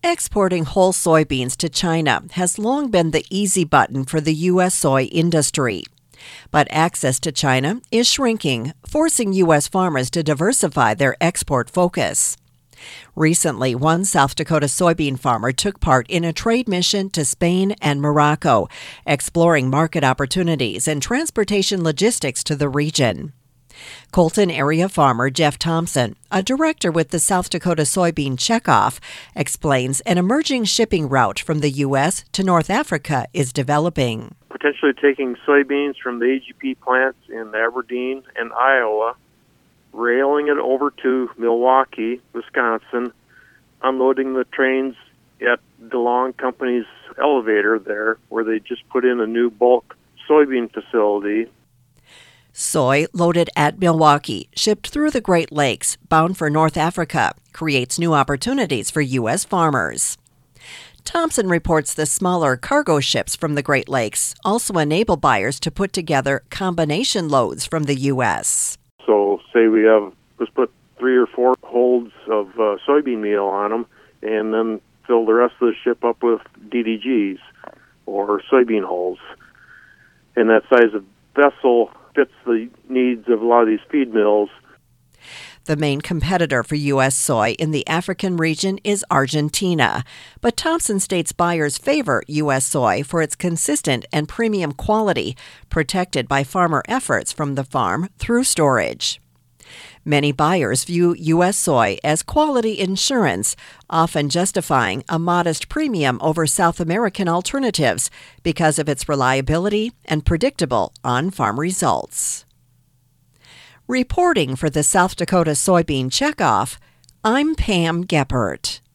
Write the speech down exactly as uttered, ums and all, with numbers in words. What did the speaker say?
Exporting whole soybeans to China has long been the easy button for the U S soy industry. But access to China is shrinking, forcing U S farmers to diversify their export focus. Recently, one South Dakota soybean farmer took part in a trade mission to Spain and Morocco, exploring market opportunities and transportation logistics to the region. Colton area farmer Jeff Thompson, a director with the South Dakota Soybean Checkoff, explains an emerging shipping route from the U S to North Africa is developing. Potentially taking soybeans from the A G P plants in Aberdeen and Iowa, railing it over to Milwaukee, Wisconsin, unloading the trains at DeLong Company's elevator there, where they just put in a new bulk soybean facility. Soy loaded at Milwaukee, shipped through the Great Lakes, bound for North Africa, creates new opportunities for U S farmers. Thompson reports the smaller cargo ships from the Great Lakes also enable buyers to put together combination loads from the U S. So say we have, let's put three or four holds of uh, soybean meal on them and then fill the rest of the ship up with D D Gs or soybean hulls. And that size of vessel fits the needs of a lot of these feed mills. The main competitor for U S soy in the African region is Argentina, but Thompson states buyers favor U S soy for its consistent and premium quality, protected by farmer efforts from the farm through storage. Many buyers view U S soy as quality insurance, often justifying a modest premium over South American alternatives because of its reliability and predictable on-farm results. Reporting for the South Dakota Soybean Checkoff, I'm Pam Geppert.